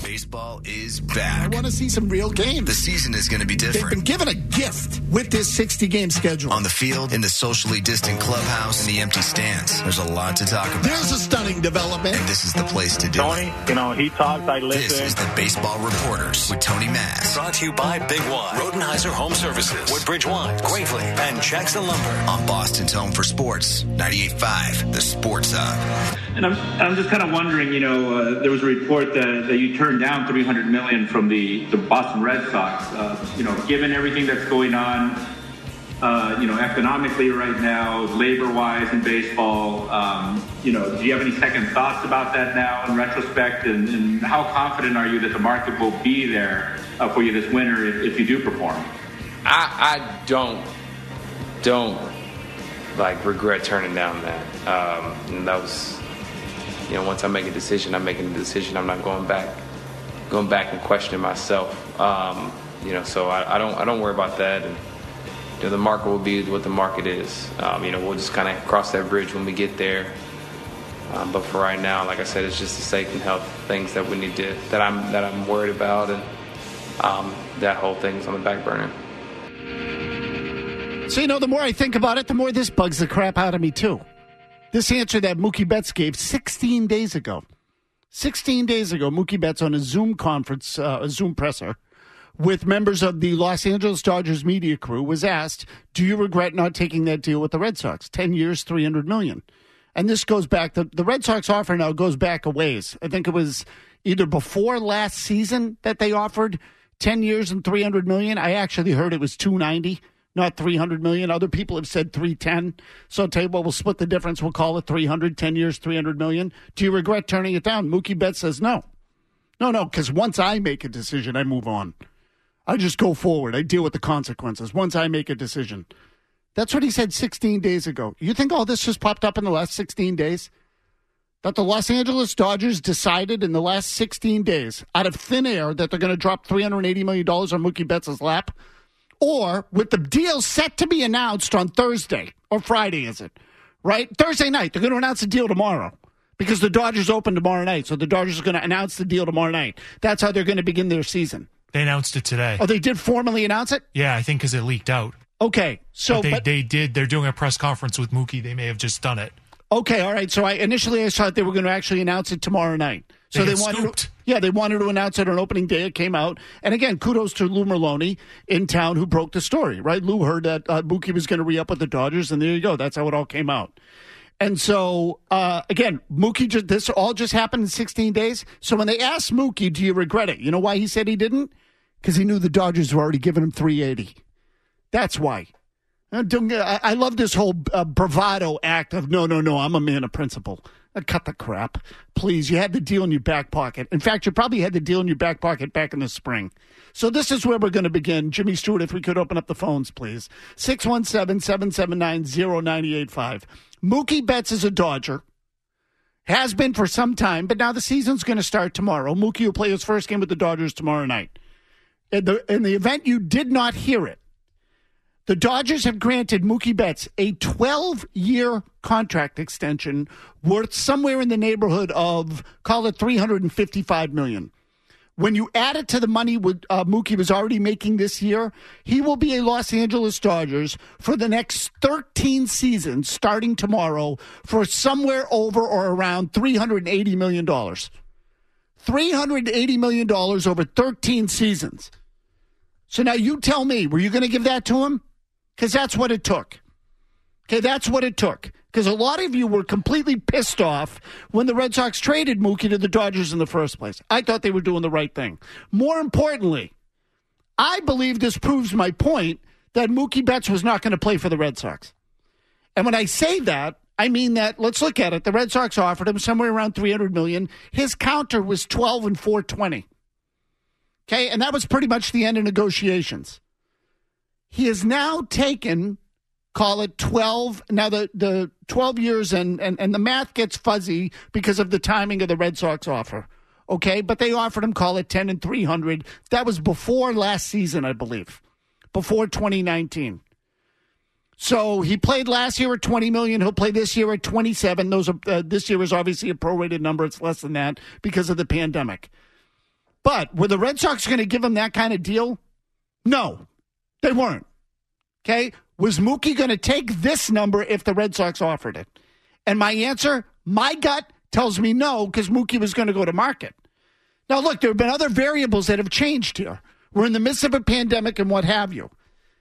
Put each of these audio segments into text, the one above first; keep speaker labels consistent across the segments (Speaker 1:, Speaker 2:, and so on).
Speaker 1: Baseball is back.
Speaker 2: I want to see some real games.
Speaker 1: The season is going to be different.
Speaker 2: They've been given a gift with this 60-game schedule.
Speaker 1: On the field, in the socially distant clubhouse, in the empty stands. There's a lot to talk about.
Speaker 2: There's a stunning development.
Speaker 1: And this is the place to do
Speaker 3: Tony,
Speaker 1: it.
Speaker 3: He talks, I listen.
Speaker 1: This is the Baseball Reporters with Tony Mass.
Speaker 4: Brought to you by Big Y, Rodenheiser Home Services, Woodbridge Wine, Gravely, and Jackson Lumber.
Speaker 1: On Boston's Home for Sports, 98.5, the Sports Hub.
Speaker 5: And I'm just kind of wondering, there was a report that you turned down $300 million from the Boston Red Sox. Given everything that's going on, economically right now, labor-wise in baseball, do you have any second thoughts about that now in retrospect? And how confident are you that the market will be there for you this winter if you do perform?
Speaker 6: I don't regret turning down that. And that was, once I make a decision, I'm making a decision. I'm not going back and questioning myself. So I don't worry about that. And the market will be what the market is. We'll just kind of cross that bridge when we get there. But for right now, like I said, it's just the safety and health things that we need to that I'm worried about, and that whole thing's on the back burner.
Speaker 2: So, the more I think about it, the more this bugs the crap out of me, too. This answer that Mookie Betts gave 16 days ago. 16 days ago, Mookie Betts on a Zoom conference, a Zoom presser, with members of the Los Angeles Dodgers media crew, was asked, do you regret not taking that deal with the Red Sox? 10 years, $300 million. And this goes back, the Red Sox offer now goes back a ways. I think it was either before last season that they offered 10 years and $300 million. I actually heard it was $290. Not $300 million. Other people have said $310. So I'll tell you what, we'll split the difference. We'll call it 300, 10 years, $300 million. Do you regret turning it down? Mookie Betts says no. No, because once I make a decision, I move on. I just go forward. I deal with the consequences once I make a decision. That's what he said 16 days ago. You think all this just popped up in the last 16 days? That the Los Angeles Dodgers decided in the last 16 days, out of thin air, that they're going to drop $380 million on Mookie Betts' lap? Or with the deal set to be announced on Thursday, or Friday, is it? Right? Thursday night. They're going to announce the deal tomorrow because the Dodgers open tomorrow night. So the Dodgers are going to announce the deal tomorrow night. That's how they're going to begin their season.
Speaker 7: They announced it today.
Speaker 2: Oh, they did formally announce it?
Speaker 7: Yeah, I think because it leaked out.
Speaker 2: Okay. So
Speaker 7: they did. They're doing a press conference with Mookie. They may have just done it.
Speaker 2: Okay, all right. So I thought they were going to actually announce it tomorrow night. So they wanted to announce it on opening day. It came out. And again, kudos to Lou Merloni in town who broke the story, right? Lou heard that Mookie was going to re-up with the Dodgers, and there you go. That's how it all came out. And so, again, Mookie, this all just happened in 16 days. So when they asked Mookie, do you regret it? You know why he said he didn't? Because he knew the Dodgers were already giving him $380. That's why. I love this whole bravado act of, no, I'm a man of principle. Cut the crap. Please, you had the deal in your back pocket. In fact, you probably had the deal in your back pocket back in the spring. So this is where we're going to begin. Jimmy Stewart, if we could open up the phones, please. 617-779-0985. Mookie Betts is a Dodger. Has been for some time, but now the season's going to start tomorrow. Mookie will play his first game with the Dodgers tomorrow night. In the event you did not hear it, the Dodgers have granted Mookie Betts a 12-year contract extension worth somewhere in the neighborhood of, call it $355 million. When you add it to the money Mookie was already making this year, he will be a Los Angeles Dodgers for the next 13 seasons, starting tomorrow, for somewhere over or around $380 million. $380 million over 13 seasons. So now you tell me, were you going to give that to him? Because that's what it took. Okay, that's what it took. Because a lot of you were completely pissed off when the Red Sox traded Mookie to the Dodgers in the first place. I thought they were doing the right thing. More importantly, I believe this proves my point that Mookie Betts was not going to play for the Red Sox. And when I say that, I mean that, let's look at it. The Red Sox offered him somewhere around $300 million. His counter was $12 and $420. Okay, and that was pretty much the end of negotiations. He has now taken, call it 12. Now the 12 years and the math gets fuzzy because of the timing of the Red Sox offer. Okay, but they offered him, call it 10 and $300. That was before last season, I believe, before 2019. So he played last year at $20 million. He'll play this year at $27. Those are this year is obviously a prorated number. It's less than that because of the pandemic. But were the Red Sox going to give him that kind of deal? No, they weren't. Okay? Was Mookie going to take this number if the Red Sox offered it? And my answer, my gut tells me no, because Mookie was going to go to market. Now, look, there have been other variables that have changed here. We're in the midst of a pandemic and what have you.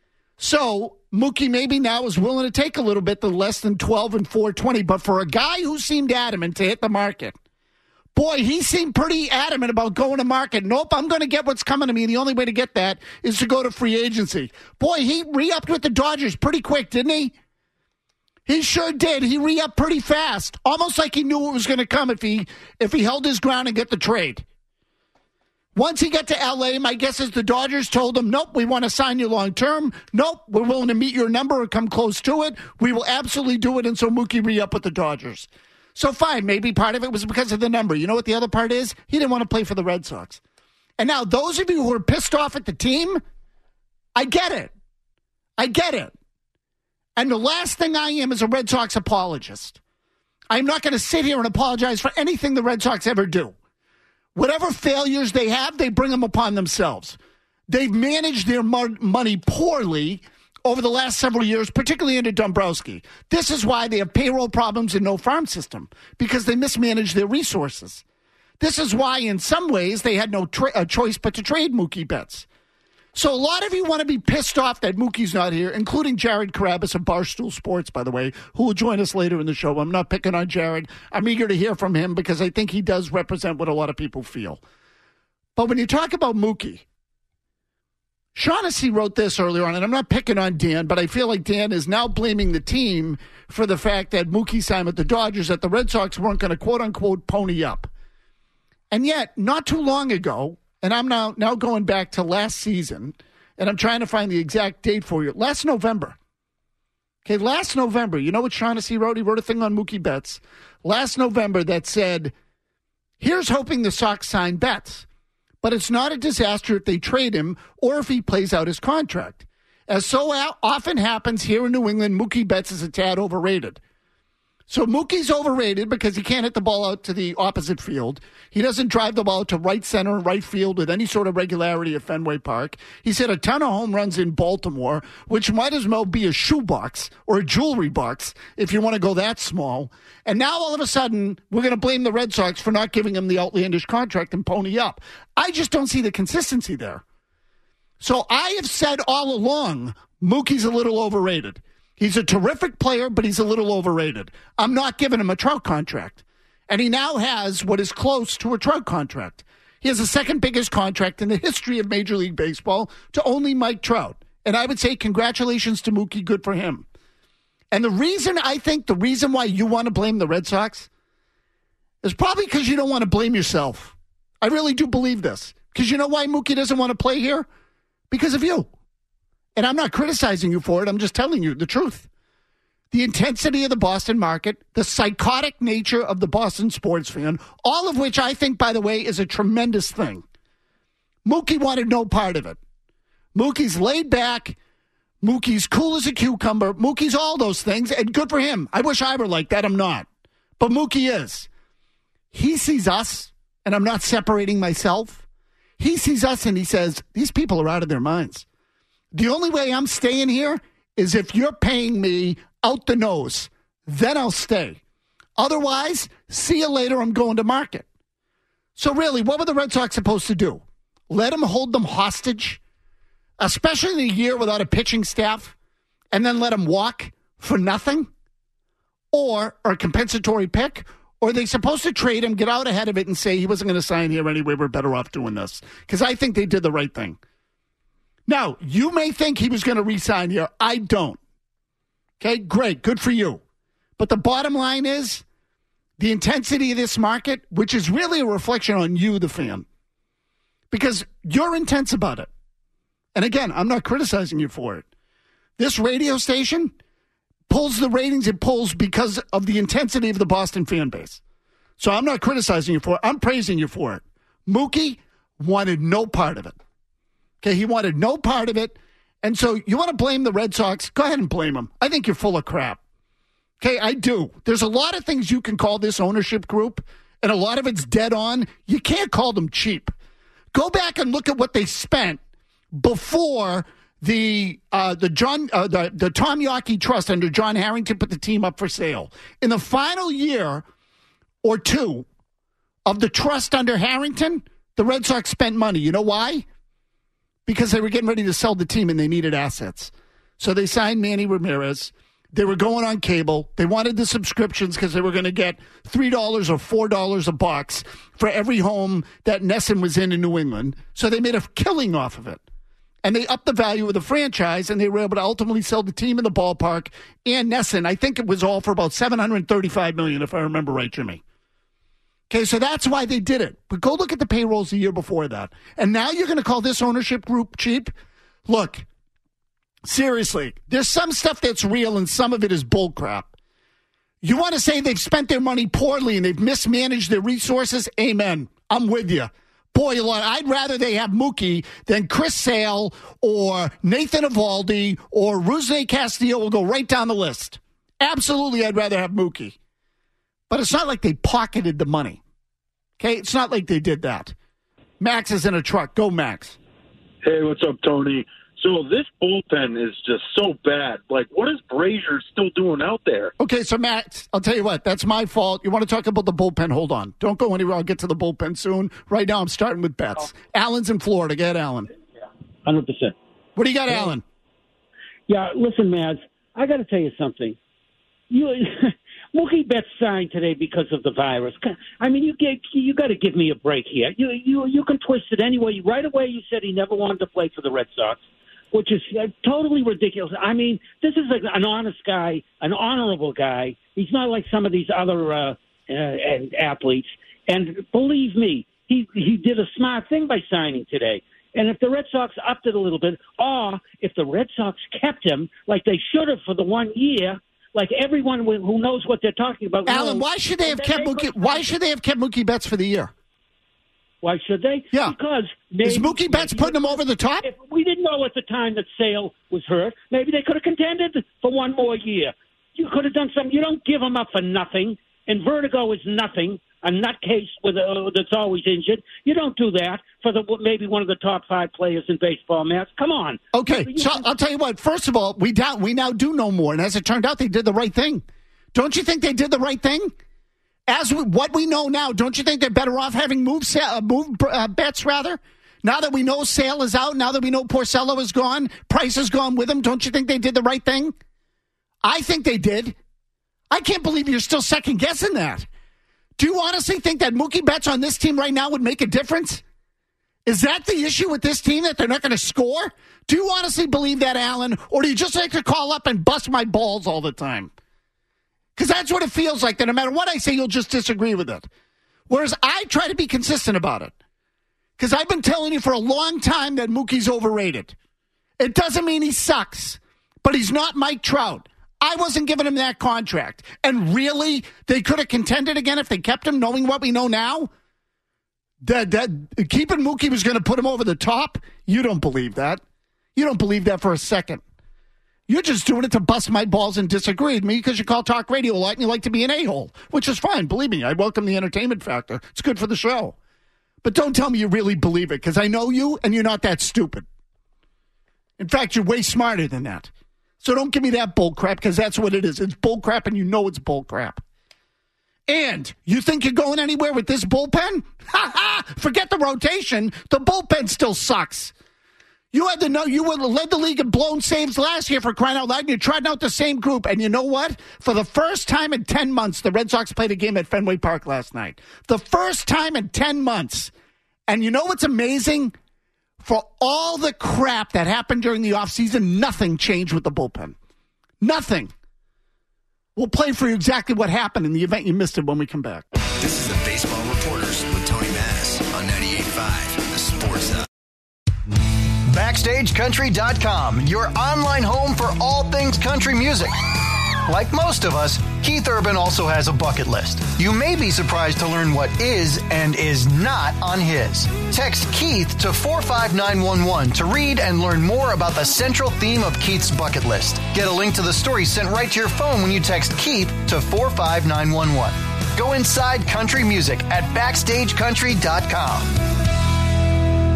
Speaker 2: So Mookie maybe now is willing to take a little bit the less than 12 and 420. But for a guy who seemed adamant to hit the market, boy, he seemed pretty adamant about going to market. Nope, I'm going to get what's coming to me. And the only way to get that is to go to free agency. Boy, he re-upped with the Dodgers pretty quick, didn't he? He sure did. He re-upped pretty fast. Almost like he knew it was going to come if he held his ground and get the trade. Once he got to L.A., my guess is the Dodgers told him, nope, we want to sign you long-term. Nope, we're willing to meet your number or come close to it. We will absolutely do it. And so Mookie re-upped with the Dodgers. So fine, maybe part of it was because of the number. You know what the other part is? He didn't want to play for the Red Sox. And now those of you who are pissed off at the team, I get it. I get it. And the last thing I am is a Red Sox apologist. I'm not going to sit here and apologize for anything the Red Sox ever do. Whatever failures they have, they bring them upon themselves. They've managed their money poorly over the last several years, particularly under Dombrowski. This is why they have payroll problems and no farm system, because they mismanage their resources. This is why, in some ways, they had no choice but to trade Mookie Betts. So a lot of you want to be pissed off that Mookie's not here, including Jared Carabas of Barstool Sports, by the way, who will join us later in the show. I'm not picking on Jared. I'm eager to hear from him because I think he does represent what a lot of people feel. But when you talk about Mookie, Shaughnessy wrote this earlier on, and I'm not picking on Dan, but I feel like Dan is now blaming the team for the fact that Mookie signed with the Dodgers, that the Red Sox weren't going to quote-unquote pony up. And yet, not too long ago, and I'm now going back to last season, and I'm trying to find the exact date for you. Last November. Okay, last November, you know what Shaughnessy wrote? He wrote a thing on Mookie Betts last November that said, here's hoping the Sox sign Betts, but it's not a disaster if they trade him or if he plays out his contract. As so often happens here in New England, Mookie Betts is a tad overrated. So Mookie's overrated because he can't hit the ball out to the opposite field. He doesn't drive the ball to right center and right field with any sort of regularity at Fenway Park. He's hit a ton of home runs in Baltimore, which might as well be a shoebox or a jewelry box if you want to go that small. And now all of a sudden, we're going to blame the Red Sox for not giving him the outlandish contract and pony up. I just don't see the consistency there. So I have said all along, Mookie's a little overrated. He's a terrific player, but he's a little overrated. I'm not giving him a Trout contract. And he now has what is close to a Trout contract. He has the second biggest contract in the history of Major League Baseball to only Mike Trout. And I would say congratulations to Mookie. Good for him. And the reason why you want to blame the Red Sox is probably because you don't want to blame yourself. I really do believe this. Because you know why Mookie doesn't want to play here? Because of you. And I'm not criticizing you for it. I'm just telling you the truth. The intensity of the Boston market, the psychotic nature of the Boston sports fan, all of which I think, by the way, is a tremendous thing. Mookie wanted no part of it. Mookie's laid back. Mookie's cool as a cucumber. Mookie's all those things, and good for him. I wish I were like that. I'm not. But Mookie is. He sees us, and I'm not separating myself. He sees us, and he says, these people are out of their minds. The only way I'm staying here is if you're paying me out the nose. Then I'll stay. Otherwise, see you later, I'm going to market. So really, what were the Red Sox supposed to do? Let him hold them hostage? Especially in a year without a pitching staff? And then let him walk for nothing? Or a compensatory pick? Or are they supposed to trade him, get out ahead of it, and say he wasn't going to sign here anyway, we're better off doing this? Because I think they did the right thing. Now, you may think he was going to re-sign here. I don't. Okay, great. Good for you. But the bottom line is the intensity of this market, which is really a reflection on you, the fan. Because you're intense about it. And again, I'm not criticizing you for it. This radio station pulls the ratings it pulls because of the intensity of the Boston fan base. So I'm not criticizing you for it. I'm praising you for it. Mookie wanted no part of it. Okay, he wanted no part of it. And so you want to blame the Red Sox? Go ahead and blame them. I think you're full of crap. Okay, I do. There's a lot of things you can call this ownership group, and a lot of it's dead on. You can't call them cheap. Go back and look at what they spent before the Tom Yawkey Trust under John Harrington put the team up for sale. In the final year or two of the trust under Harrington, the Red Sox spent money. You know why? Because they were getting ready to sell the team and they needed assets. So they signed Manny Ramirez. They were going on cable. They wanted the subscriptions because they were going to get $3 or $4 a box for every home that Nesson was in New England. So they made a killing off of it. And they upped the value of the franchise, and they were able to ultimately sell the team in the ballpark and Nesson. I think it was all for about $735 million, if I remember right, Jimmy. Okay, so that's why they did it. But go look at the payrolls the year before that. And now you're going to call this ownership group cheap? Look, seriously, there's some stuff that's real and some of it is bullcrap. You want to say they've spent their money poorly and they've mismanaged their resources? Amen. I'm with you. Boy, I'd rather they have Mookie than Chris Sale or Nathan Eovaldi or Rusney Castillo. Will go right down the list. Absolutely, I'd rather have Mookie. But it's not like they pocketed the money. Okay? It's not like they did that. Max is in a truck. Go, Max.
Speaker 3: Hey, what's up, Tony? So this bullpen is just so bad. Like, what is Brazier still doing out there?
Speaker 2: Okay, so Max, I'll tell you what. That's my fault. You want to talk about the bullpen? Hold on. Don't go anywhere. I'll get to the bullpen soon. Right now, I'm starting with bets. Alan's in Florida. Get Alan.
Speaker 8: 100%.
Speaker 2: What do you got, Alan?
Speaker 8: Yeah, listen, Maz, I got to tell you something. Mookie Betts signed today because of the virus. I mean, you got to give me a break here. You can twist it anyway. Right away, you said he never wanted to play for the Red Sox, which is totally ridiculous. I mean, this is an honest guy, an honorable guy. He's not like some of these other athletes. And believe me, he did a smart thing by signing today. And if the Red Sox upped it a little bit, or if the Red Sox kept him like they should have for the 1 year, like everyone who knows what they're talking about.
Speaker 2: Alan, why should they have kept Mookie? Why should they have kept Mookie Betts for the year?
Speaker 8: Why should they?
Speaker 2: Yeah.
Speaker 8: Because
Speaker 2: is Mookie Betts putting him over the top?
Speaker 8: If we didn't know at the time that Sale was hurt, maybe they could have contended for one more year. You could have done something. You don't give him up for nothing. And Vertigo is nothing. A nutcase that's always injured. You don't do that for maybe one of the top 5 players in baseball, Matt. Come on.
Speaker 2: Okay, so I'll tell you what. First of all, we now do know more, and as it turned out, they did the right thing. Don't you think they did the right thing? As what we know now, don't you think they're better off having moved Betts rather? Now that we know Sale is out, now that we know Porcello is gone, Price is gone with him, don't you think they did the right thing? I think they did. I can't believe you're still second guessing that. Do you honestly think that Mookie Betts on this team right now would make a difference? Is that the issue with this team, that they're not going to score? Do you honestly believe that, Alan? Or do you just like to call up and bust my balls all the time? Because that's what it feels like, that no matter what I say, you'll just disagree with it. Whereas I try to be consistent about it. Because I've been telling you for a long time that Mookie's overrated. It doesn't mean he sucks, but he's not Mike Trout. I wasn't giving him that contract. And really, they could have contended again if they kept him, knowing what we know now? That keeping Mookie was going to put him over the top? You don't believe that. You don't believe that for a second. You're just doing it to bust my balls and disagree with me because you call talk radio a lot and you like to be an a-hole, which is fine. Believe me, I welcome the entertainment factor. It's good for the show. But don't tell me you really believe it, because I know you and you're not that stupid. In fact, you're way smarter than that. So don't give me that bull crap, because that's what it is. It's bull crap, and you know it's bull crap. And you think you're going anywhere with this bullpen? Ha ha! Forget the rotation. The bullpen still sucks. You led the league in blown saves last year, for crying out loud, and you're trotting out the same group. And you know what? For the first time in 10 months, the Red Sox played a game at Fenway Park last night. The first time in 10 months. And you know what's amazing? For all the crap that happened during the offseason, nothing changed with the bullpen. Nothing. We'll play for you exactly what happened in the event you missed it when we come back.
Speaker 1: This is the Baseball Reporters with Tony Mass on 98.5, the Sports Hub.
Speaker 9: BackstageCountry.com, your online home for all things country music. Like most of us, Keith Urban also has a bucket list. You may be surprised to learn what is and is not on his. Text Keith to 45911 to read and learn more about the central theme of Keith's bucket list. Get a link to the story sent right to your phone when you text Keith to 45911. Go inside country music at BackstageCountry.com.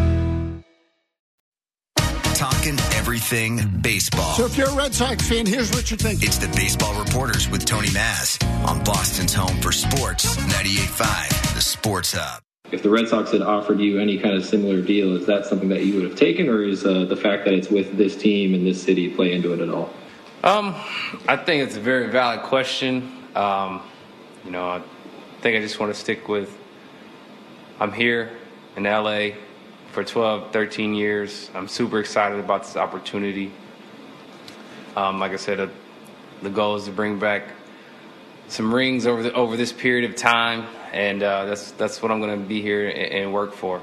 Speaker 1: talking everything baseball.
Speaker 2: So if you're a Red Sox fan, here's what you think.
Speaker 1: It's the Baseball Reporters with Tony Maz on Boston's home for sports, 98.5, the Sports Hub.
Speaker 10: If the Red Sox had offered you any kind of similar deal, is that something that you would have taken, or is the fact that it's with this team and this city play into it at all?
Speaker 6: I think it's a very valid question. I think I just want to stick with I'm here in L.A. for 12, 13 years. I'm super excited about this opportunity. Like I said, the goal is to bring back some rings over this period of time, and that's what I'm going to be here and work for.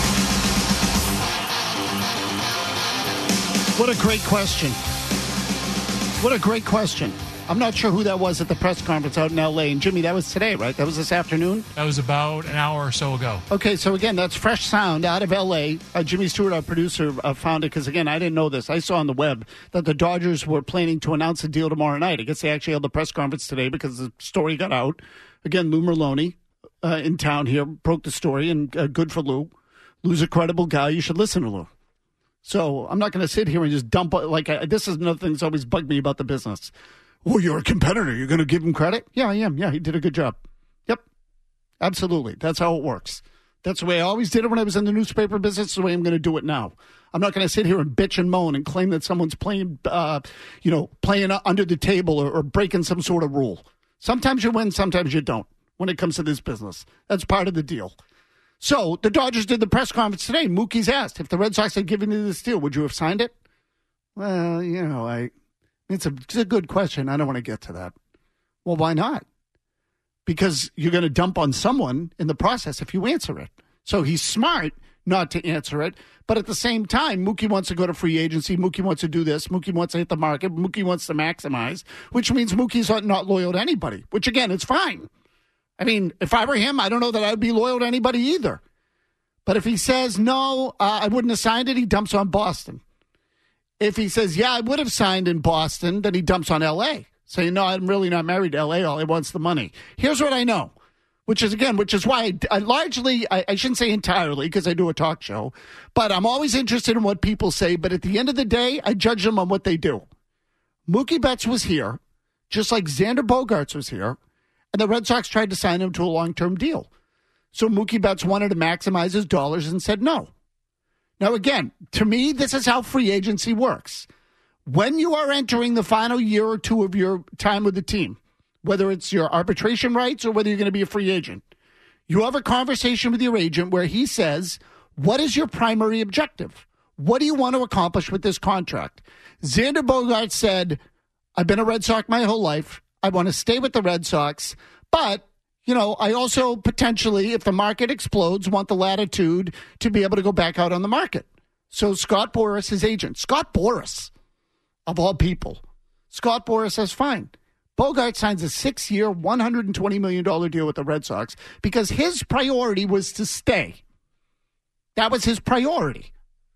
Speaker 2: What a great question. What a great question. I'm not sure who that was at the press conference out in L.A. And, Jimmy, that was today, right? That was this afternoon?
Speaker 7: That was about an hour or so ago.
Speaker 2: Okay, so, again, that's fresh sound out of L.A. Jimmy Stewart, our producer, found it because, again, I didn't know this. I saw on the web that the Dodgers were planning to announce a deal tomorrow night. I guess they actually held the press conference today because the story got out. Again, Lou Merloni in town here broke the story, and good for Lou. Lou's a credible guy. You should listen to Lou. So I'm not going to sit here and just dump, this is another thing that's always bugged me about the business. Well, you're a competitor. You're going to give him credit? Yeah, I am. Yeah, he did a good job. Yep, absolutely. That's how it works. That's the way I always did it when I was in the newspaper business. It's the way I'm going to do it now. I'm not going to sit here and bitch and moan and claim that someone's playing, playing under the table or breaking some sort of rule. Sometimes you win, sometimes you don't when it comes to this business. That's part of the deal. So the Dodgers did the press conference today. Mookie's asked, if the Red Sox had given you this deal, would you have signed it? Well, it's a good question. I don't want to get to that. Well, why not? Because you're going to dump on someone in the process if you answer it. So he's smart not to answer it. But at the same time, Mookie wants to go to free agency. Mookie wants to do this. Mookie wants to hit the market. Mookie wants to maximize, which means Mookie's not loyal to anybody, which, again, it's fine. I mean, if I were him, I don't know that I'd be loyal to anybody either. But if he says, no, I wouldn't have signed it, he dumps on Boston. If he says, yeah, I would have signed in Boston, then he dumps on L.A., saying, no, I'm really not married to L.A., all he wants the money. Here's what I know, which is why I largely, I shouldn't say entirely because I do a talk show, but I'm always interested in what people say. But at the end of the day, I judge them on what they do. Mookie Betts was here, just like Xander Bogaerts was here, and the Red Sox tried to sign him to a long-term deal. So Mookie Betts wanted to maximize his dollars and said no. Now, again, to me, this is how free agency works. When you are entering the final year or two of your time with the team, whether it's your arbitration rights or whether you're going to be a free agent, you have a conversation with your agent where he says, what is your primary objective? What do you want to accomplish with this contract? Xander Bogaerts said, I've been a Red Sox my whole life. I want to stay with the Red Sox, but I also potentially, if the market explodes, want the latitude to be able to go back out on the market. So Scott Boras, his agent, Scott Boras, of all people, Scott Boras says, fine. Bogaerts signs a 6-year, $120 million deal with the Red Sox because his priority was to stay. That was his priority.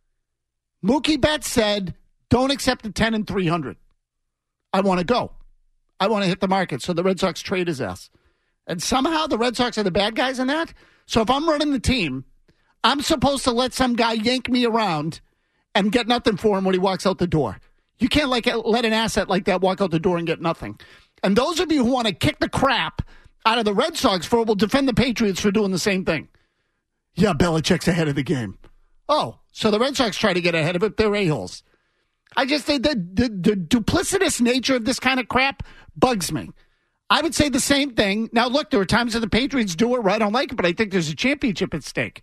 Speaker 2: Mookie Betts said, don't accept the 10 and 300. I want to go. I want to hit the market. So the Red Sox trade his ass. And somehow the Red Sox are the bad guys in that. So if I'm running the team, I'm supposed to let some guy yank me around and get nothing for him when he walks out the door. You can't let an asset like that walk out the door and get nothing. And those of you who want to kick the crap out of the Red Sox will defend the Patriots for doing the same thing. Yeah, Belichick's ahead of the game. Oh, so the Red Sox try to get ahead of it. They're a-holes. I just think the duplicitous nature of this kind of crap bugs me. I would say the same thing. Now, look, there are times that the Patriots do it where I don't like it, but I think there's a championship at stake.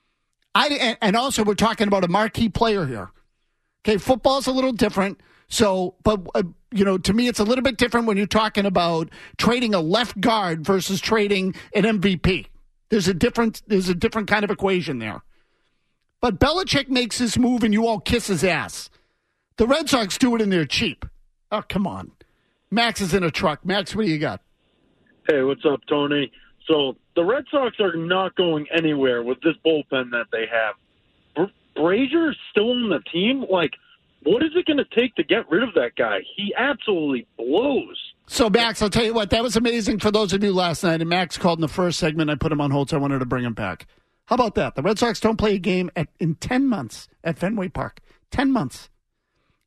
Speaker 2: And also, we're talking about a marquee player here. Okay, football's a little different. So, but, to me, it's a little bit different when you're talking about trading a left guard versus trading an MVP. There's a different kind of equation there. But Belichick makes this move and you all kiss his ass. The Red Sox do it and they're cheap. Oh, come on. Max is in a truck. Max, what do you got?
Speaker 3: Hey, what's up, Tony? So the Red Sox are not going anywhere with this bullpen that they have. Brazier's still on the team? What is it going to take to get rid of that guy? He absolutely blows.
Speaker 2: So, Max, I'll tell you what, that was amazing for those of you last night. And Max called in the first segment. I put him on hold, so I wanted to bring him back. How about that? The Red Sox don't play a game in 10 months at Fenway Park. 10 months.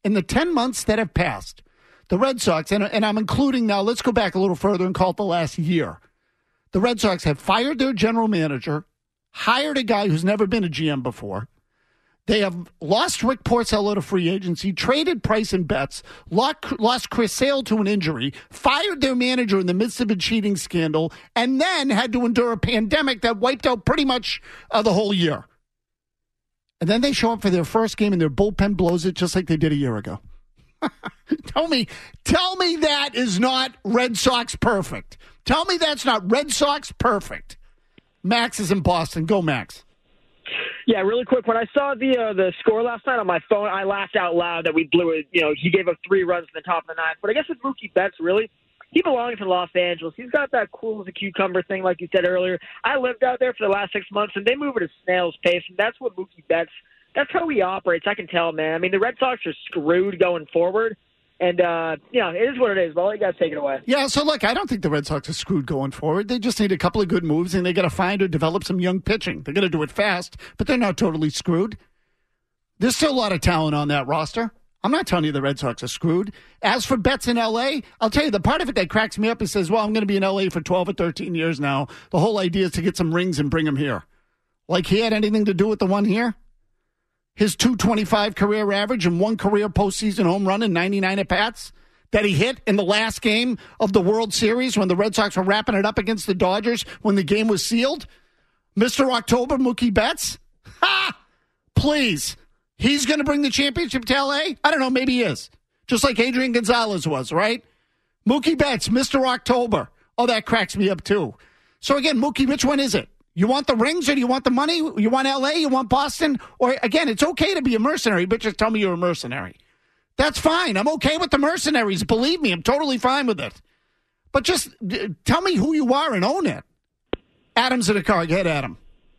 Speaker 2: In the 10 months that have passed, the Red Sox, and I'm including now, let's go back a little further and call it the last year. The Red Sox have fired their general manager, hired a guy who's never been a GM before. They have lost Rick Porcello to free agency, traded Price and Betts, lost Chris Sale to an injury, fired their manager in the midst of a cheating scandal, and then had to endure a pandemic that wiped out pretty much the whole year. And then they show up for their first game and their bullpen blows it just like they did a year ago. Tell me that is not Red Sox perfect. Tell me that's not Red Sox perfect. Max is in Boston. Go, Max.
Speaker 11: Yeah, really quick. When I saw the score last night on my phone, I laughed out loud that we blew it. You know, he gave up 3 runs in the top of the 9th. But I guess with Mookie Betts, really, he belongs in Los Angeles. He's got that cool as a cucumber thing, like you said earlier. I lived out there for the last 6 months, and they move at a snail's pace, and that's what Mookie Betts, that's how he operates. I can tell, man. I mean, the Red Sox are screwed going forward. And, it is what it is. Well, you guys take it away.
Speaker 2: Yeah, so look, I don't think the Red Sox are screwed going forward. They just need a couple of good moves, and they got to find or develop some young pitching. They're going to do it fast, but they're not totally screwed. There's still a lot of talent on that roster. I'm not telling you the Red Sox are screwed. As for Betts in L.A., I'll tell you, the part of it that cracks me up, he says, well, I'm going to be in L.A. for 12 or 13 years now. The whole idea is to get some rings and bring them here. Like he had anything to do with the one here? His .225 career average and 1 career postseason home run and 99 at-bats that he hit in the last game of the World Series when the Red Sox were wrapping it up against the Dodgers when the game was sealed? Mr. October, Mookie Betts? Ha! Please. He's going to bring the championship to L.A.? I don't know. Maybe he is. Just like Adrian Gonzalez was, right? Mookie Betts, Mr. October. Oh, that cracks me up, too. So, again, Mookie, which one is it? You want the rings or do you want the money? You want L.A.? You want Boston? Or, again, it's okay to be a mercenary, but just tell me you're a mercenary. That's fine. I'm okay with the mercenaries. Believe me, I'm totally fine with it. But just tell me who you are and own it. Adam's in the car. Go ahead, Adam.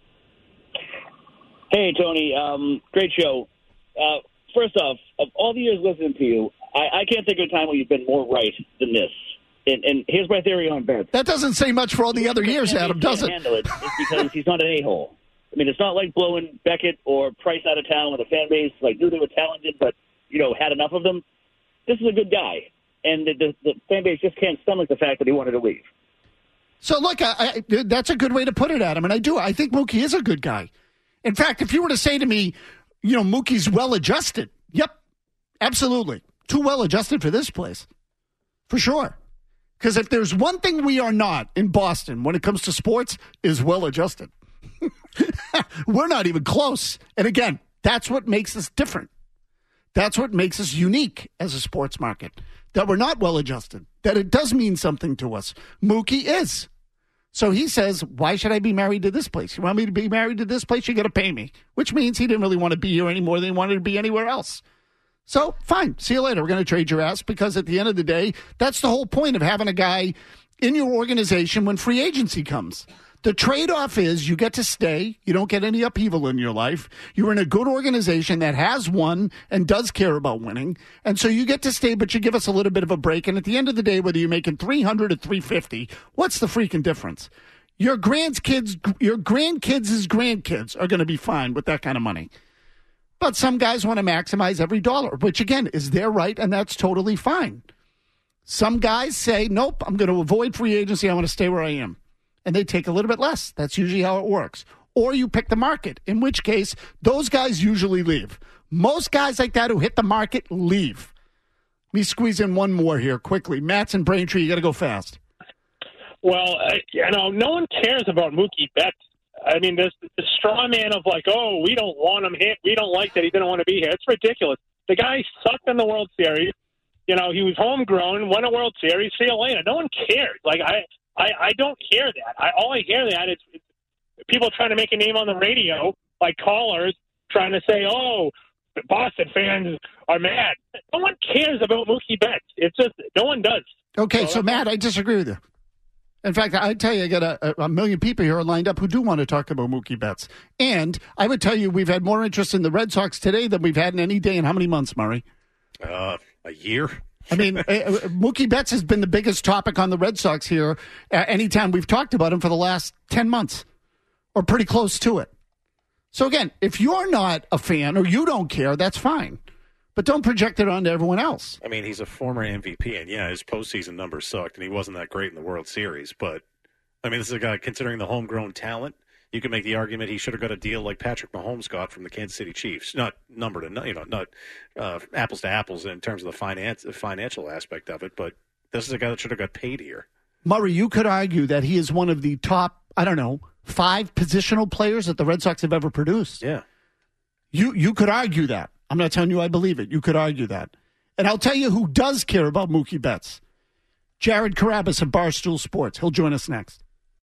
Speaker 12: Hey, Tony. Great show. First off, of all the years listening to you, I can't think of a time where you've been more right than this. And here's my theory on Betts.
Speaker 2: That doesn't say much for all the other years, Adam, does it?
Speaker 12: Handle it. It's because he's not an a-hole. I mean, it's not like blowing Beckett or Price out of town with a fan base like knew they were talented, but had enough of them. This is a good guy, and the fan base just can't stomach the fact that he wanted to leave.
Speaker 2: So look, that's a good way to put it, Adam, and I think Mookie is a good guy. In fact, if you were to say to me, Mookie's well-adjusted, yep, absolutely. Too well-adjusted for this place, for sure. Because if there's one thing we are not in Boston when it comes to sports is well-adjusted. We're not even close. And again, that's what makes us different. That's what makes us unique as a sports market, that we're not well-adjusted, that it does mean something to us. Mookie is. So he says, why should I be married to this place? You want me to be married to this place? You got to pay me, which means he didn't really want to be here any more than he wanted to be anywhere else. So, fine. See you later. We're going to trade your ass because at the end of the day, that's the whole point of having a guy in your organization when free agency comes. The trade-off is you get to stay. You don't get any upheaval in your life. You're in a good organization that has won and does care about winning. And so you get to stay, but you give us a little bit of a break. And at the end of the day, whether you're making $300 or $350, what's the freaking difference? Your grandkids' grandkids are going to be fine with that kind of money. But some guys want to maximize every dollar, which, again, is their right, and that's totally fine. Some guys say, nope, I'm going to avoid free agency. I want to stay where I am. And they take a little bit less. That's usually how it works. Or you pick the market, in which case those guys usually leave. Most guys like that who hit the market leave. Let me squeeze in one more here quickly. Matt's in Braintree. You got to go fast.
Speaker 13: Well, no one cares about Mookie Betts. I mean, the straw man of like, oh, we don't want him here. We don't like that he didn't want to be here. It's ridiculous. The guy sucked in the World Series. He was homegrown, won a World Series. See you later. No one cares. Like, I don't hear that. All I hear that is people trying to make a name on the radio, like callers trying to say, oh, the Boston fans are mad. No one cares about Mookie Betts. It's just, no one does.
Speaker 2: Okay, so Matt, I disagree with you. In fact, I tell you, I got a million people here lined up who do want to talk about Mookie Betts. And I would tell you we've had more interest in the Red Sox today than we've had in any day in how many months, Murray?
Speaker 14: A year.
Speaker 2: I mean, Mookie Betts has been the biggest topic on the Red Sox here anytime we've talked about him for the last 10 months or pretty close to it. So, again, if you're not a fan or you don't care, that's fine. But don't project it onto everyone else.
Speaker 14: I mean, he's a former MVP, and yeah, his postseason numbers sucked, and he wasn't that great in the World Series. But, I mean, this is a guy, considering the homegrown talent, you can make the argument he should have got a deal like Patrick Mahomes got from the Kansas City Chiefs. Not numbered, not apples to apples in terms of the financial aspect of it, but this is a guy that should have got paid here.
Speaker 2: Murray, you could argue that he is one of the top, 5 positional players that the Red Sox have ever produced.
Speaker 14: Yeah.
Speaker 2: You could argue that. I'm not telling you I believe it. You could argue that. And I'll tell you who does care about Mookie Betts. Jared Carrabis of Barstool Sports. He'll join us next.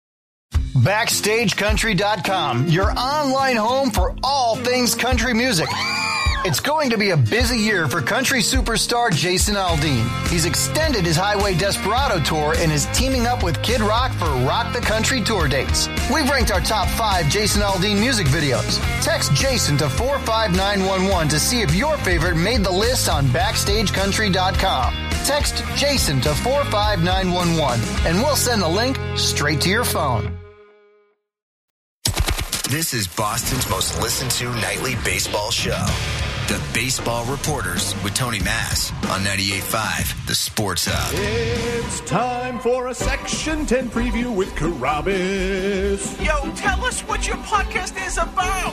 Speaker 9: BackstageCountry.com, your online home for all things country music. It's going to be a busy year for country superstar Jason Aldean. He's extended his Highway Desperado tour and is teaming up with Kid Rock for Rock the Country tour dates. We've ranked our top 5 Jason Aldean music videos. Text Jason to 45911 to see if your favorite made the list on BackstageCountry.com. Text Jason to 45911 and we'll send the link straight to your phone.
Speaker 1: This is Boston's most listened to nightly baseball show. The Baseball Reporters with Tony Mass on 98.5, The Sports Hub.
Speaker 15: It's time for a Section 10 preview with Carrabis.
Speaker 16: Yo, tell us what your podcast is about.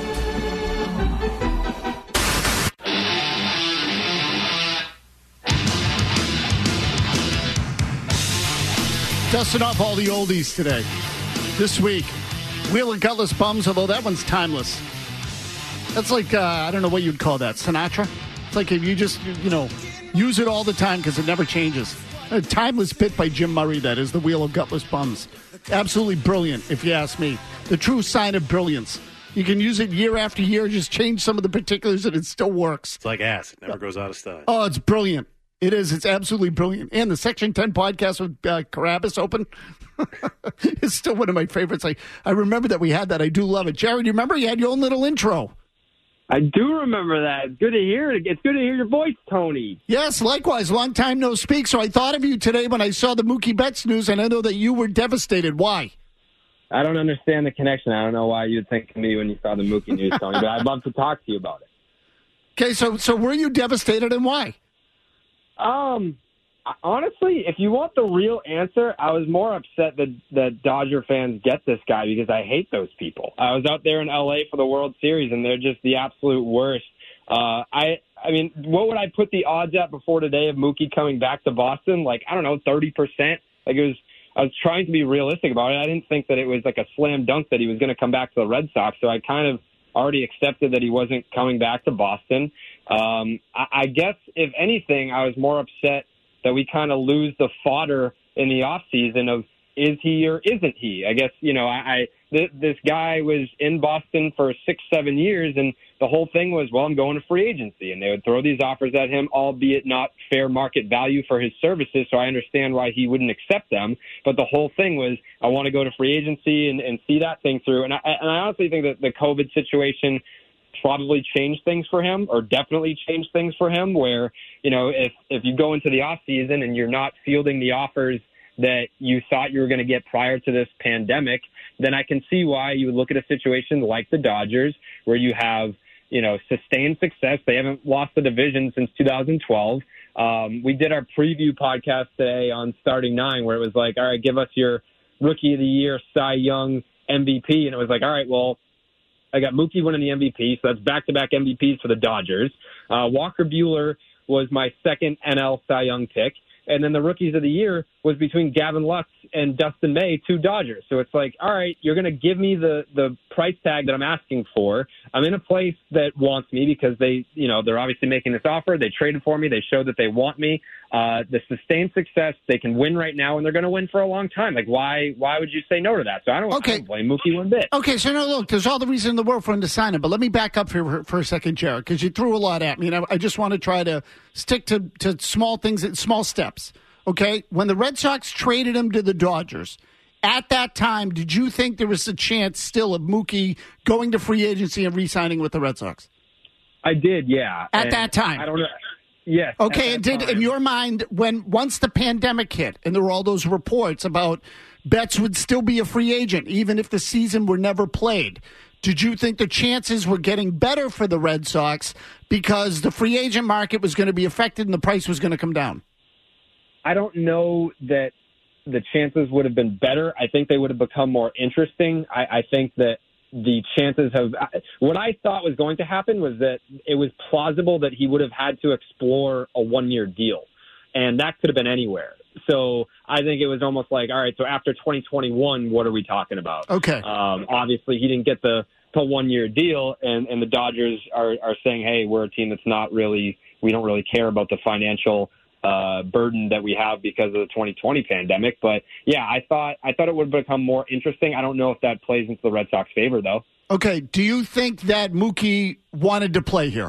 Speaker 2: Dusting off all the oldies today. This week, Wheel of Gutless Bums, although that one's timeless. That's like, I don't know what you'd call that, Sinatra? It's like if you just, use it all the time because it never changes. A timeless bit by Jim Murray, that is, the Wheel of Gutless Bums. Absolutely brilliant, if you ask me. The true sign of brilliance. You can use it year after year, just change some of the particulars, and it still works.
Speaker 14: It's like acid. Never goes out of style.
Speaker 2: Oh, it's brilliant. It is. It's absolutely brilliant. And the Section 10 podcast with Carrabis open is still one of my favorites. I remember that we had that. I do love it. Jared, you remember you had your own little intro?
Speaker 17: I do remember that. It's good to hear it. It's good to hear your voice, Tony.
Speaker 2: Yes, likewise. Long time no speak. So I thought of you today when I saw the Mookie Betts news, and I know that you were devastated. Why?
Speaker 17: I don't understand the connection. I don't know why you'd think of me when you saw the Mookie news, Tony, but I'd love to talk to you about it.
Speaker 2: Okay, so were you devastated, and why?
Speaker 17: Honestly, if you want the real answer, I was more upset that Dodger fans get this guy because I hate those people. I was out there in L.A. for the World Series, and they're just the absolute worst. I mean, what would I put the odds at before today of Mookie coming back to Boston? Like, I don't know, 30%. I was trying to be realistic about it. I didn't think that it was like a slam dunk that he was going to come back to the Red Sox, so I kind of already accepted that he wasn't coming back to Boston. I guess, if anything, I was more upset that we kind of lose the fodder in the offseason of is he or isn't he? I guess, this guy was in Boston for 6-7 years, and the whole thing was, well, I'm going to free agency. And they would throw these offers at him, albeit not fair market value for his services, so I understand why he wouldn't accept them. But the whole thing was, I want to go to free agency and see that thing through. And I honestly think that the COVID situation probably changed things for him, or definitely changed things for him, where, if you go into the off season and you're not fielding the offers that you thought you were going to get prior to this pandemic, then I can see why you would look at a situation like the Dodgers, where you have, sustained success. They haven't lost the division since 2012. We did our preview podcast today on Starting Nine, where it was like, all right, give us your Rookie of the Year, Cy Young, MVP. And it was like, all right, well, I got Mookie winning the MVP, so that's back-to-back MVPs for the Dodgers. Walker Buehler was my second NL Cy Young pick. And then the Rookies of the Year was between Gavin Lux and Dustin May, 2 Dodgers. So it's like, all right, you're going to give me the price tag that I'm asking for. I'm in a place that wants me because they're obviously making this offer. They traded for me. They showed that they want me. The sustained success, they can win right now, and they're going to win for a long time. Like, why would you say no to that? So I don't blame Mookie one bit.
Speaker 2: Okay, so no, look, there's all the reason in the world for him to sign him, but let me back up for a second, Jared, because you threw a lot at me, and I just want to try to stick to small things, small steps. Okay, when the Red Sox traded him to the Dodgers, at that time, did you think there was a chance still of Mookie going to free agency and re-signing with the Red Sox?
Speaker 17: I did, yeah.
Speaker 2: At that time?
Speaker 17: I don't know. Yes.
Speaker 2: Okay, and did, in your mind, once the pandemic hit and there were all those reports about Betts would still be a free agent, even if the season were never played, did you think the chances were getting better for the Red Sox because the free agent market was going to be affected and the price was going to come down?
Speaker 17: I don't know that the chances would have been better. I think they would have become more interesting. I think that the chances have – what I thought was going to happen was that it was plausible that he would have had to explore a one-year deal, and that could have been anywhere. So I think it was almost like, all right, so after 2021, what are we talking about?
Speaker 2: Okay.
Speaker 17: Obviously, he didn't get the one-year deal, and the Dodgers are saying, hey, we're a team that's not really – we don't really care about the financial burden that we have because of the 2020 pandemic. But, yeah, I thought it would become more interesting. I don't know if that plays into the Red Sox favor, though.
Speaker 2: Okay. Do you think that Mookie wanted to play here?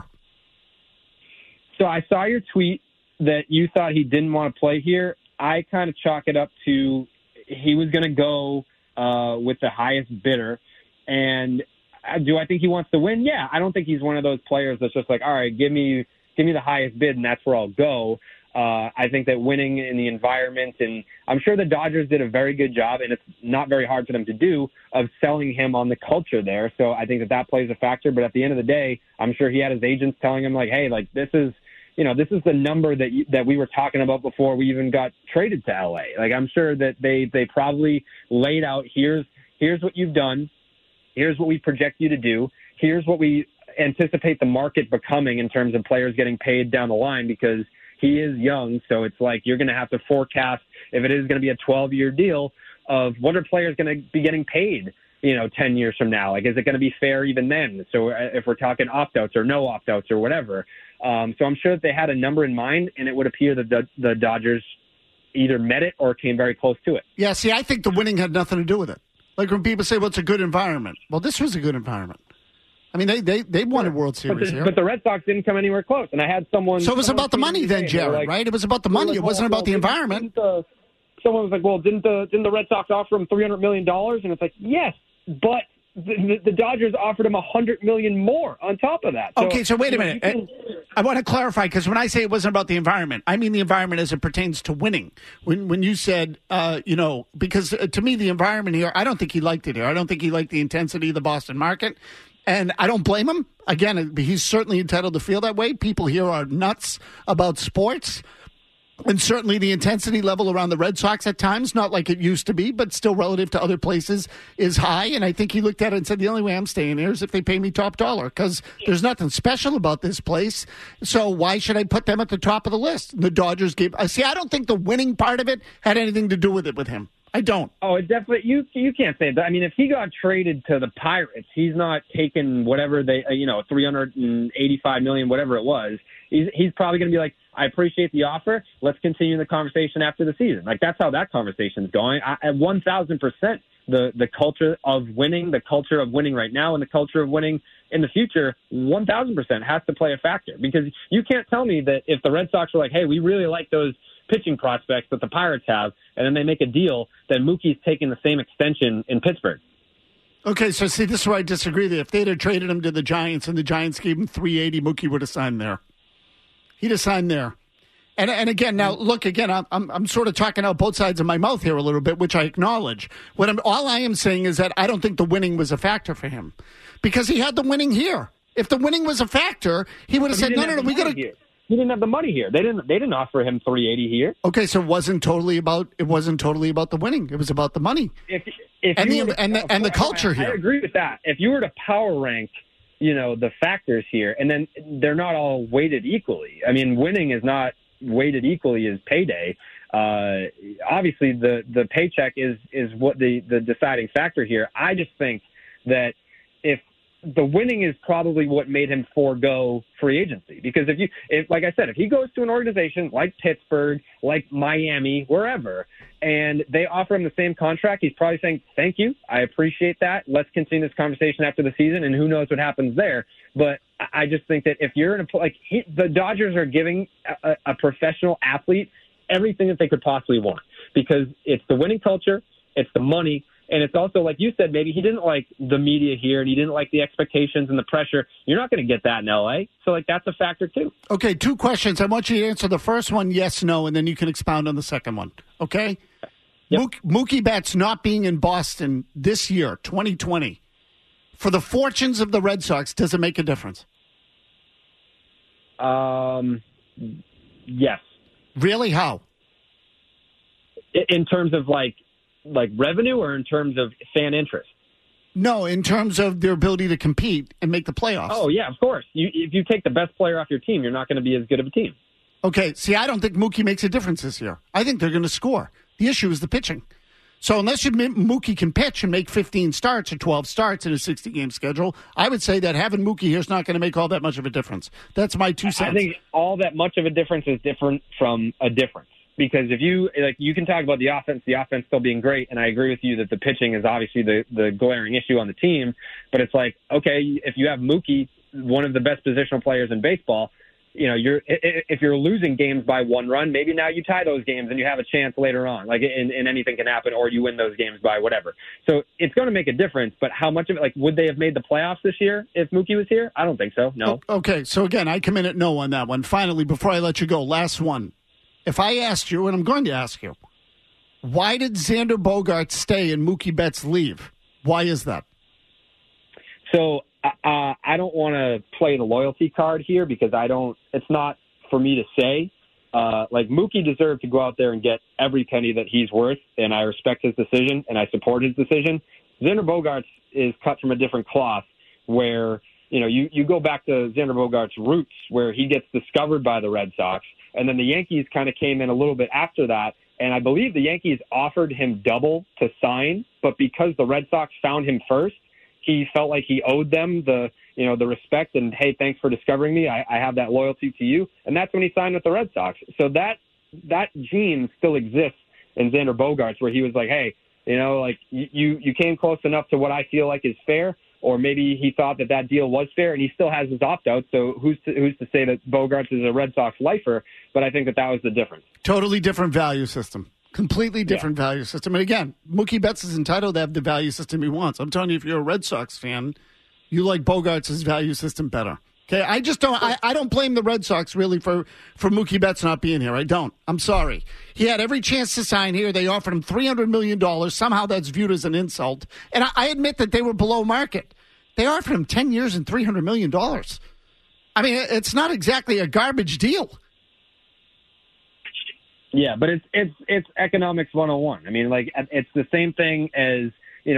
Speaker 17: So I saw your tweet that you thought he didn't want to play here. I kind of chalk it up to he was going to go with the highest bidder. And do I think he wants to win? Yeah. I don't think he's one of those players that's just like, all right, give me the highest bid and that's where I'll go. I think that winning in the environment, and I'm sure the Dodgers did a very good job, and it's not very hard for them to do, of selling him on the culture there. So I think that plays a factor. But at the end of the day, I'm sure he had his agents telling him, like, hey, like, this is the number that we were talking about before we even got traded to LA. Like, I'm sure that they probably laid out, here's what you've done. Here's what we project you to do. Here's what we anticipate the market becoming in terms of players getting paid down the line, because he is young. So it's like you're going to have to forecast, if it is going to be a 12-year deal, of what are players going to be getting paid, 10 years from now? Like, is it going to be fair even then? So if we're talking opt-outs or no opt-outs or whatever. So I'm sure that they had a number in mind, and it would appear that the Dodgers either met it or came very close to it.
Speaker 2: Yeah, see, I think the winning had nothing to do with it. Like when people say, well, it's a good environment. Well, this was a good environment. I mean, they won a World Series here.
Speaker 17: But the Red Sox didn't come anywhere close. And I had someone...
Speaker 2: So it was about the money then, Jared, right? It was about the money. It wasn't about the environment.
Speaker 17: Someone was like, well, didn't the Red Sox offer him $300 million? And it's like, yes, but the Dodgers offered him $100 million more on top of that.
Speaker 2: Okay, so wait a minute. I want to clarify, because when I say it wasn't about the environment, I mean the environment as it pertains to winning. When you said, because to me the environment here, I don't think he liked it here. I don't think he liked the intensity of the Boston market. And I don't blame him. Again, he's certainly entitled to feel that way. People here are nuts about sports. And certainly the intensity level around the Red Sox at times, not like it used to be, but still relative to other places, is high. And I think he looked at it and said, the only way I'm staying here is if they pay me top dollar, because there's nothing special about this place. So why should I put them at the top of the list? The Dodgers gave... See, I don't think the winning part of it had anything to do with it with him. I don't.
Speaker 17: Oh, it definitely. You can't say that. I mean, if he got traded to the Pirates, he's not taking whatever they, $385 million, whatever it was. He's probably going to be like, I appreciate the offer. Let's continue the conversation after the season. Like, that's how that conversation is going. At 1,000%, the culture of winning, the culture of winning right now, and the culture of winning in the future, 1,000% has to play a factor. Because you can't tell me that if the Red Sox are like, hey, we really like those pitching prospects that the Pirates have, and then they make a deal, then Mookie's taking the same extension in Pittsburgh.
Speaker 2: Okay, so see, this is where I disagree with you. If they'd have traded him to the Giants and the Giants gave him $380, Mookie would have signed there. He'd have signed there. And again, now look, again, I'm sort of talking out both sides of my mouth here a little bit, which I acknowledge. All I am saying is that I don't think the winning was a factor for him, because he had the winning here. If the winning was a factor, he would have said, no, we got to.
Speaker 17: He didn't have the money here. They didn't offer him $380 here.
Speaker 2: Okay, so it wasn't totally about the winning. It was about the money. And the culture here.
Speaker 17: I agree with that. If you were to power rank, the factors here, and then they're not all weighted equally. I mean, winning is not weighted equally as payday. Obviously, the paycheck is what the deciding factor here. I just think that if the winning is probably what made him forego free agency. Because like I said, if he goes to an organization like Pittsburgh, like Miami, wherever, and they offer him the same contract, he's probably saying, thank you, I appreciate that. Let's continue this conversation after the season, and who knows what happens there. But I just think that if you're in the Dodgers are giving a professional athlete everything that they could possibly want, because it's the winning culture, it's the money, and it's also, like you said, maybe he didn't like the media here and he didn't like the expectations and the pressure. You're not going to get that in L.A., so that's a factor too.
Speaker 2: Okay, 2 questions. I want you to answer the first one, yes, no, and then you can expound on the second one, okay?
Speaker 17: Yep.
Speaker 2: Mookie Betts not being in Boston this year, 2020, For the fortunes of the Red Sox, does it make a difference?
Speaker 17: Yes.
Speaker 2: Really? How?
Speaker 17: In terms of like revenue, or in terms of fan interest?
Speaker 2: No, in terms of their ability to compete and make the playoffs.
Speaker 17: Oh, yeah, of course. If you take the best player off your team, you're not going to be as good of a team.
Speaker 2: Okay, see, I don't think Mookie makes a difference this year. I think they're going to score. The issue is the pitching. So unless Mookie can pitch and make 15 starts or 12 starts in a 60-game schedule, I would say that having Mookie here is not going to make all that much of a difference. That's my 2 cents.
Speaker 17: I think all that much of a difference is different from a difference. Because if you can talk about the offense still being great, and I agree with you that the pitching is obviously the glaring issue on the team, but it's like, okay, if you have Mookie, one of the best positional players in baseball, if you're losing games by 1 run, maybe now you tie those games and you have a chance later on, and anything can happen, or you win those games by whatever. So it's going to make a difference, but how much of it, would they have made the playoffs this year if Mookie was here? I don't think so, no.
Speaker 2: Okay, so again, I come in at no on that one. Finally, before I let you go, last one. If I asked you, and I'm going to ask you, why did Xander Bogaerts stay and Mookie Betts leave? Why is that?
Speaker 17: So I don't want to play the loyalty card here because it's not for me to say. Mookie deserved to go out there and get every penny that he's worth, and I respect his decision, and I support his decision. Xander Bogaerts is cut from a different cloth where, you go back to Xander Bogaerts' roots where he gets discovered by the Red Sox, and then the Yankees kind of came in a little bit after that, and I believe the Yankees offered him double to sign, but because the Red Sox found him first, he felt like he owed them the respect and, hey, thanks for discovering me. I have that loyalty to you. And that's when he signed with the Red Sox. So that gene still exists in Xander Bogaerts where he was like, hey, you came close enough to what I feel like is fair, or maybe he thought that deal was fair, and he still has his opt-out. So who's to say that Bogaerts is a Red Sox lifer? But I think that was the difference.
Speaker 2: Totally different value system. Completely different value system. And again, Mookie Betts is entitled to have the value system he wants. I'm telling you, if you're a Red Sox fan, you like Bogaerts' value system better. Okay, I just don't. I don't blame the Red Sox really for Mookie Betts not being here. I don't. I'm sorry. He had every chance to sign here. They offered him $300 million. Somehow that's viewed as an insult. And I admit that they were below market. They offered him 10 years and $300 million. I mean, it's not exactly a garbage deal.
Speaker 17: Yeah, but it's economics 101. I mean, it's the same thing as,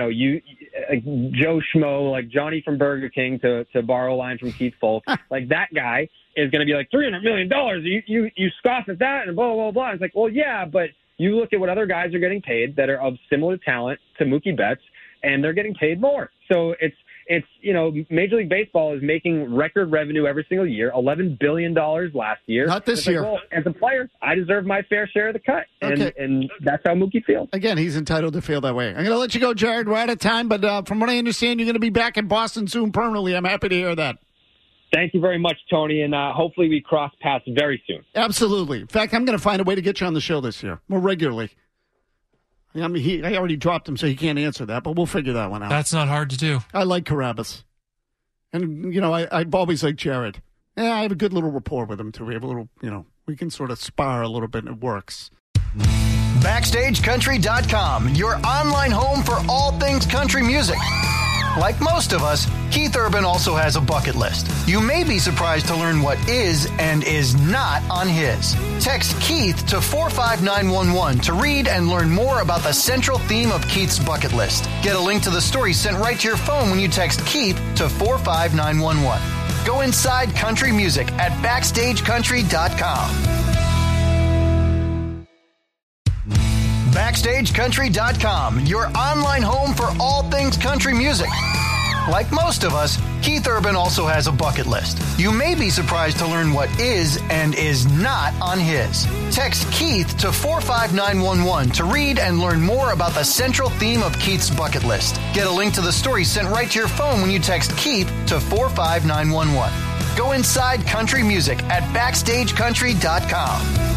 Speaker 17: Joe Schmo, like Johnny from Burger King, to borrow a line from Keith Folk. That guy is going to be like, $300 million. You scoff at that and blah, blah, blah. It's like, well, yeah, but you look at what other guys are getting paid that are of similar talent to Mookie Betts, and they're getting paid more. So it's Major League Baseball is making record revenue every single year, $11 billion last year.
Speaker 2: Not this year.
Speaker 17: Well, as a player, I deserve my fair share of the cut. And that's how Mookie feels.
Speaker 2: Again, he's entitled to feel that way. I'm going to let you go, Jared. We're out of time, but from what I understand, you're going to be back in Boston soon permanently. I'm happy to hear that.
Speaker 17: Thank you very much, Tony, and hopefully we cross paths very soon.
Speaker 2: Absolutely. In fact, I'm going to find a way to get you on the show this year, more regularly. I mean, I already dropped him, so he can't answer that, but we'll figure that one out.
Speaker 7: That's not hard to do.
Speaker 2: I like Carabas. And, I've always liked Jared. Yeah, I have a good little rapport with him, too. We have a little, we can sort of spar a little bit, and it works.
Speaker 9: BackstageCountry.com, your online home for all things country music. Like most of us, Keith Urban also has a bucket list. You may be surprised to learn what is and is not on his. Text Keith to 45911 to read and learn more about the central theme of Keith's bucket list. Get a link to the story sent right to your phone when you text Keith to 45911. Go inside country music at BackstageCountry.com. BackstageCountry.com, your online home for all things country music. Like most of us, Keith Urban also has a bucket list. You may be surprised to learn what is and is not on his. Text Keith to 45911 to read and learn more about the central theme of Keith's bucket list. Get a link to the story sent right to your phone when you text Keith to 45911. Go inside country music at BackstageCountry.com.